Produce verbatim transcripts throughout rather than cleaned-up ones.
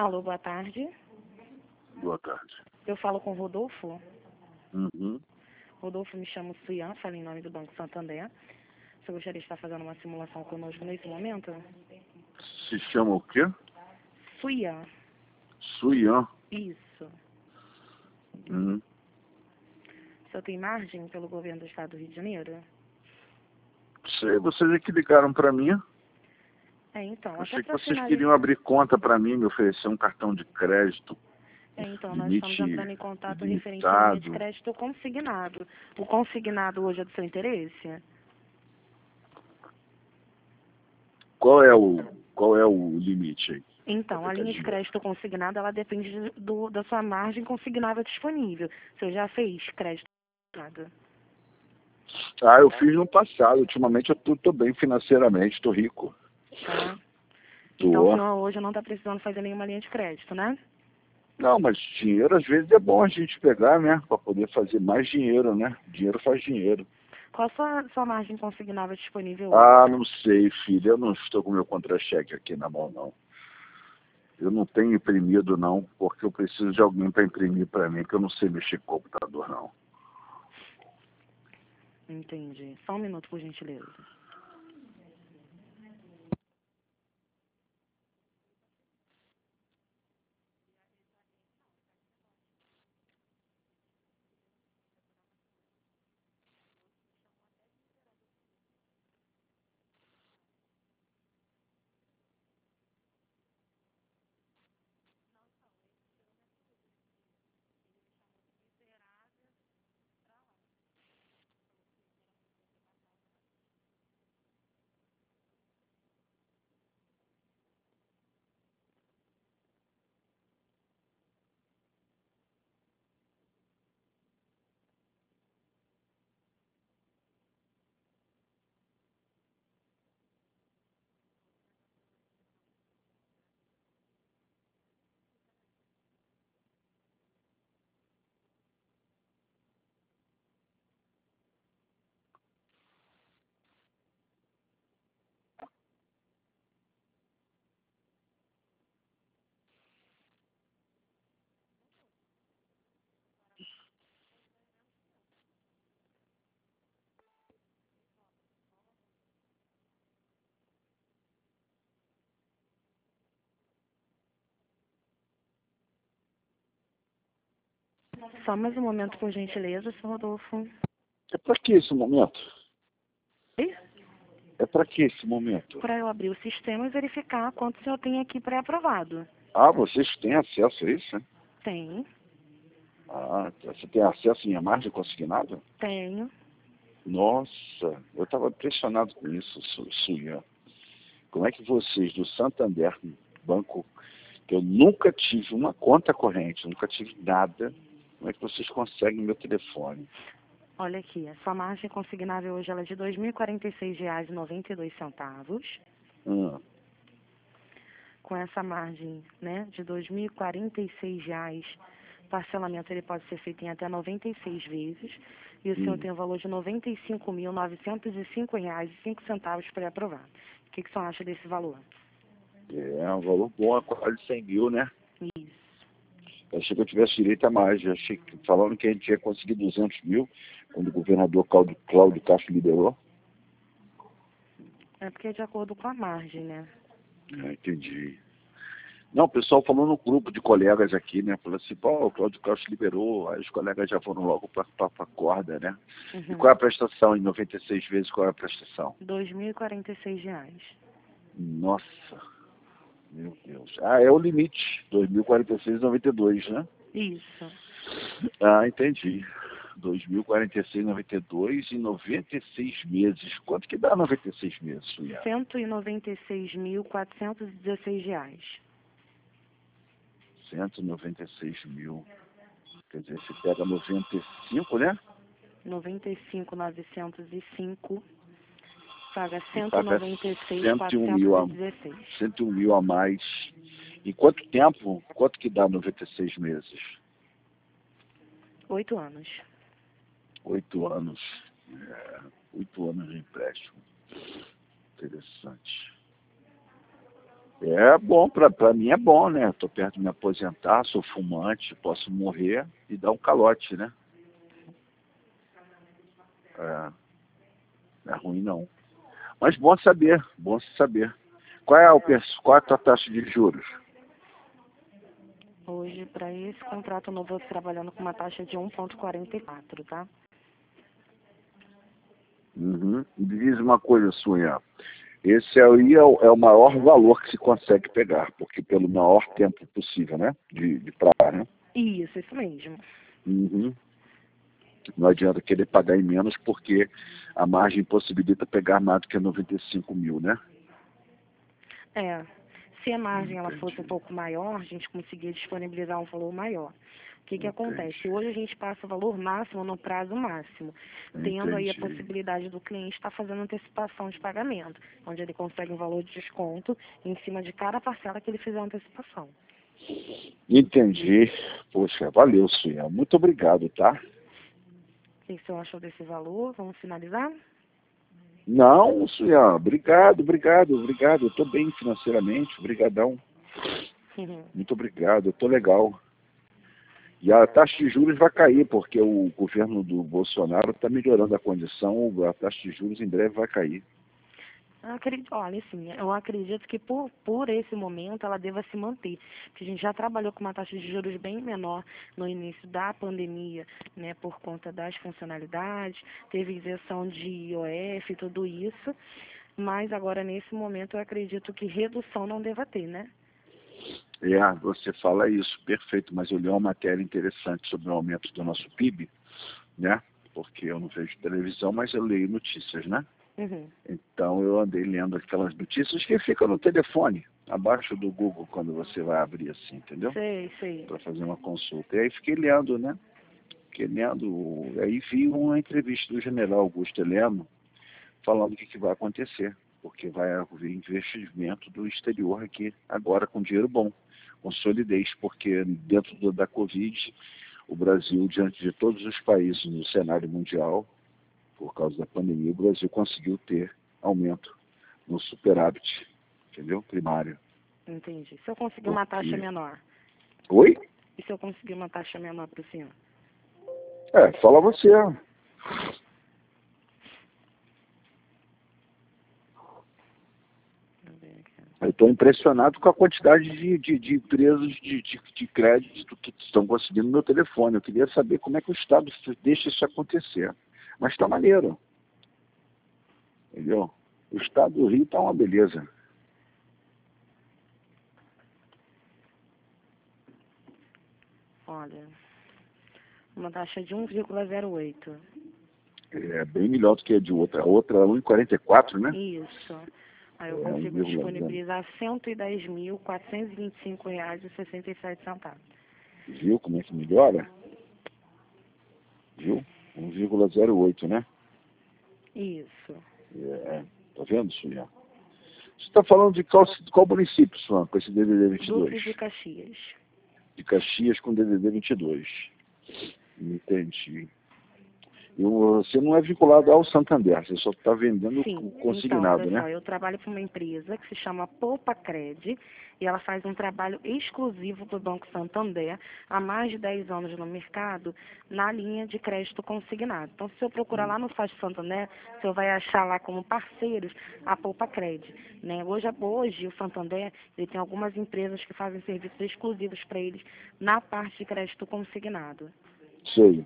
Alô, boa tarde. Boa tarde. Eu falo com o Rodolfo. Uhum. Rodolfo, me chamo Suyan, falo em nome do Banco Santander. Você gostaria de estar fazendo uma simulação conosco nesse momento? Se chama o quê? Suyan. Suyan. Isso. Uhum. O senhor tem margem pelo governo do Estado do Rio de Janeiro? Sei, vocês é que ligaram para mim. É, então, Eu até achei que para vocês finalizar... queriam abrir conta para mim, me oferecer um cartão de crédito. É, então, nós estamos Limite entrando em contato referente à linha de limitado. crédito consignado. O consignado hoje é do seu interesse? Qual é o, qual é o limite aí? Então, a linha de crédito consignada, ela depende do, da sua margem consignável disponível. Você já fez crédito consignado? Ah, eu fiz no passado. Ultimamente eu tô, tô bem financeiramente, tô rico. Tá? Tô. Então, o senhor hoje não está precisando fazer nenhuma linha de crédito, né? Não, mas dinheiro às vezes é bom a gente pegar, né? Para poder fazer mais dinheiro, né? Dinheiro faz dinheiro. Qual a sua, sua margem consignável disponível Ah, hoje? não sei, filho. Eu não estou com meu contra-cheque aqui na mão, não. Eu não tenho imprimido, não, porque eu preciso de alguém para imprimir para mim, que eu não sei mexer com computador, não. Entendi. Só um minuto, por gentileza. Só mais um momento, por gentileza, senhor Rodolfo. É para que esse momento? Oi? É para que esse momento? Para eu abrir o sistema e verificar quanto o senhor tem aqui pré-aprovado. Ah, vocês têm acesso a isso, né? Tem, Ah, você tem acesso em margem consignada? tenho. Nossa, eu estava impressionado com isso, Su- Suyan. Como é que vocês do Santander, banco, que eu nunca tive uma conta corrente, nunca tive nada, como é que vocês conseguem meu telefone? Olha aqui, a sua margem consignável hoje ela é de dois mil e quarenta e seis reais e noventa e dois centavos. Hum. Com essa margem, né, de dois mil e quarenta e seis reais, parcelamento ele pode ser feito em até noventa e seis vezes. E o senhor Hum. tem o valor de noventa e cinco mil novecentos e cinco reais e cinco centavos para aprovar. O que, que o senhor acha desse valor? É um valor bom, é quase cem mil, né? Isso. Eu achei que eu tivesse direito a mais. Eu achei que, falando que a gente ia conseguir duzentos mil, quando o governador Cláudio, Cláudio Castro liberou. É porque é de acordo com a margem, né? Ah, entendi. Não, o pessoal falou no grupo de colegas aqui, né? Falou assim, pô, o Cláudio Castro liberou, aí os colegas já foram logo para a corda, né? E qual é Uhum. a prestação em noventa e seis vezes? Qual é a prestação? dois mil e quarenta e seis reais. Nossa, meu Deus. Ah, é o limite, dois mil e quarenta e seis vírgula noventa e dois, né? Isso. Ah, entendi. dois mil e quarenta e seis vírgula noventa e dois em noventa e seis meses. Quanto que dá noventa e seis meses, Suyan? cento e noventa e seis mil quatrocentos e dezesseis reais. cento e noventa e seis mil. Quer dizer, você pega noventa e cinco, né? noventa e cinco mil novecentos e cinco, paga E cento e paga noventa e seis mil cento e um mil quatrocentos a, e dezesseis. cento e um mil a mais. Em quanto tempo? Quanto que dá noventa e seis meses? Oito anos. Oito anos. É, oito anos de empréstimo. Interessante. É bom, para mim é bom, né? Estou perto de me aposentar, sou fumante, posso morrer e dar um calote, né? É, não é ruim não. Mas bom saber, bom saber. Qual é, o, qual é a tua taxa de juros? Hoje, para esse contrato novo, eu estou trabalhando com uma taxa de um vírgula quarenta e quatro, tá? Uhum. Me diz uma coisa, Sunha. Esse aí é o, é o maior valor que se consegue pegar, porque pelo maior tempo possível, né? De, de prazo, né? Isso, isso mesmo. Uhum. Não adianta querer pagar em menos, porque a margem possibilita pegar mais do que noventa e cinco mil, né? É, se a margem ela fosse um Entendi. pouco maior, a gente conseguia disponibilizar um valor maior. O que que Entendi. acontece? Hoje a gente passa o valor máximo no prazo máximo, tendo aí a Entendi. possibilidade do cliente estar fazendo antecipação de pagamento, onde ele consegue um valor de desconto em cima de cada parcela que ele fizer a antecipação. Entendi. Poxa, valeu, Sunha. Muito obrigado, tá? O que que o senhor achou desse valor? Vamos finalizar? Não, Sunha, obrigado, obrigado, obrigado. Eu estou bem financeiramente, obrigadão. Muito obrigado, eu estou legal. E a taxa de juros vai cair, porque o governo do Bolsonaro está melhorando a condição, a taxa de juros em breve vai cair. Eu acredito, olha, assim, eu acredito que por, por esse momento ela deva se manter, porque a gente já trabalhou com uma taxa de juros bem menor no início da pandemia, né, por conta das funcionalidades, teve isenção de I O F e tudo isso, mas agora nesse momento eu acredito que redução não deva ter, né? É, você fala isso, perfeito, mas eu li uma matéria interessante sobre o aumento do nosso P I B, né? Porque eu não vejo televisão, mas eu leio notícias, né? Uhum. Então eu andei lendo aquelas notícias que ficam no telefone, abaixo do Google, quando você vai abrir assim, entendeu? Sei, sei. Para fazer uma consulta. E aí fiquei lendo, né? Fiquei lendo, aí vi uma entrevista do general Augusto Heleno falando o que, que vai acontecer, porque vai haver investimento do exterior aqui agora com dinheiro bom, com solidez, porque dentro do, da Covid, o Brasil, diante de todos os países no cenário mundial, por causa da pandemia, o Brasil conseguiu ter aumento no superávit, entendeu? Primário. Entendi. Se eu conseguir uma taxa Porque... menor, Oi? e se eu conseguir uma taxa menor para o senhor? É, fala você. Deixa eu ver aqui. Eu estou impressionado com a quantidade de, de, de empresas de, de, de crédito que estão conseguindo meu telefone. Eu queria saber como é que o Estado deixa isso acontecer. Mas está maneiro. Entendeu? O Estado do Rio está uma beleza. Olha, uma taxa de um vírgula zero oito. É bem melhor do que a de outra. A outra é um vírgula quarenta e quatro, né? Isso. Aí eu É consigo um vírgula zero. disponibilizar cento e dez mil, quatrocentos e vinte e cinco reais e sessenta e sete centavos. Viu como é que melhora? Viu? um vírgula zero oito, né? Isso. É, tá vendo, Suya? Você está falando de qual, de qual município, Suan, com esse D D D vinte e dois? Duque de Caxias. De Caxias com D D D vinte e dois. Entendi. E você não é vinculado ao Santander, você só está vendendo Sim, o então, olha consignado, só, né? eu trabalho para uma empresa que se chama Poupa Cred e ela faz um trabalho exclusivo para o Banco Santander há mais de dez anos no mercado na linha de crédito consignado. Então, se eu procurar lá no site do Santander, você vai achar lá como parceiros a Poupa Cred. Né? Hoje, hoje, o Santander ele tem algumas empresas que fazem serviços exclusivos para eles na parte de crédito consignado. Sei.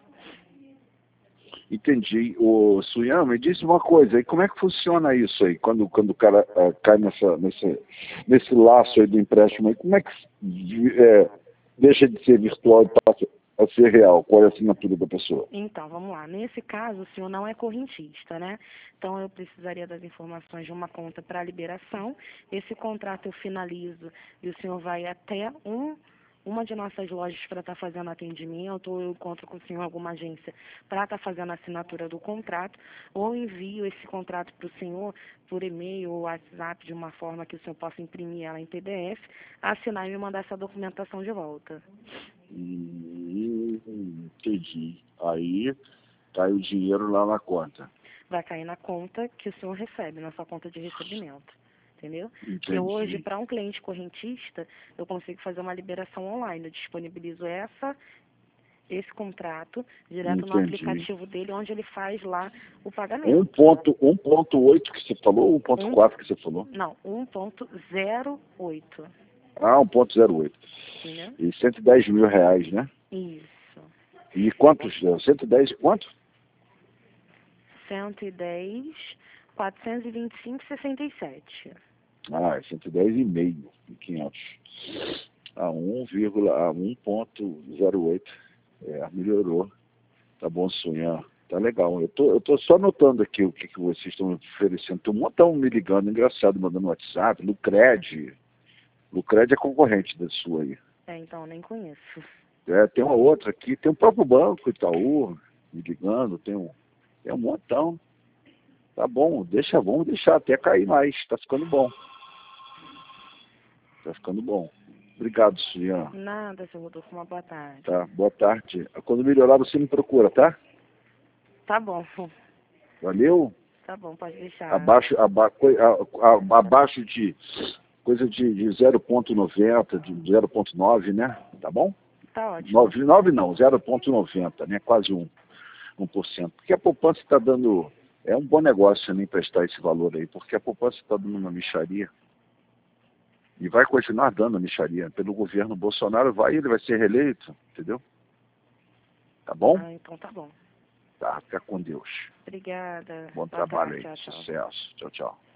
Entendi. O Suyan, me diz uma coisa, e como é que funciona isso aí, quando, quando o cara uh, cai nessa, nesse, nesse laço aí do empréstimo aí, como é que é, deixa de ser virtual e passa a ser real? Qual é a assinatura da pessoa? Então, vamos lá. Nesse caso, o senhor não é correntista, né? Então, eu precisaria das informações de uma conta para liberação. Esse contrato eu finalizo e o senhor vai até um, uma de nossas lojas para estar fazendo atendimento, ou eu encontro com o senhor em alguma agência para estar fazendo a assinatura do contrato, ou envio esse contrato para o senhor por e-mail ou WhatsApp de uma forma que o senhor possa imprimir ela em P D F, assinar e me mandar essa documentação de volta. Hum, entendi. Aí cai o dinheiro lá na conta. Vai cair na conta que o senhor recebe, na sua conta de recebimento. entendeu? Entendi. Porque hoje, para um cliente correntista, eu consigo fazer uma liberação online. Eu disponibilizo essa, esse contrato direto no Entendi. aplicativo dele, onde ele faz lá o um pagamento. ponto oito que você falou ou um ponto quatro que você falou? Não, um ponto zero oito. Ah, um ponto zero oito. Entendeu? E cento e dez mil reais, né? Isso. E quantos? cento e dez e quanto? cento e dez, quatrocentos e vinte e cinco, sessenta e sete. Ah, é cento e dez e meio, quinhentos. A um, a um ponto zero oito. É, melhorou. Tá bom, Sunhan. Tá legal. Eu tô, eu tô só anotando aqui o que, que vocês estão me oferecendo. Tem um montão me ligando, engraçado, mandando WhatsApp, Lucred. Lucred é concorrente da sua aí. É, então, nem conheço. É, tem uma outra aqui, tem o próprio banco, Itaú, me ligando, tem um, tem um montão. Tá bom, deixa, vamos deixar até cair mais, tá ficando bom. Tá ficando bom. Obrigado, Sunhan. Nada, seu Rodolfo, uma boa tarde. Tá, boa tarde. Quando melhorar, você me procura, tá? Tá bom. Valeu? Tá bom, pode deixar. Abaixo, aba, a, a, abaixo de coisa de, de zero ponto noventa, de zero ponto nove, né? Tá bom? Tá ótimo. nove, nove não, zero ponto noventa, né? Quase um, um por cento. Porque a poupança está dando... É um bom negócio você não emprestar esse valor aí, porque a poupança está dando uma mixaria. E vai continuar dando a mixaria. Pelo governo Bolsonaro vai, ele vai ser reeleito, entendeu? Tá bom? Ah, então tá bom. Tá, fica com Deus. Obrigada. Bom Boa trabalho tarde, aí. tchau, tchau. Sucesso. Tchau, tchau.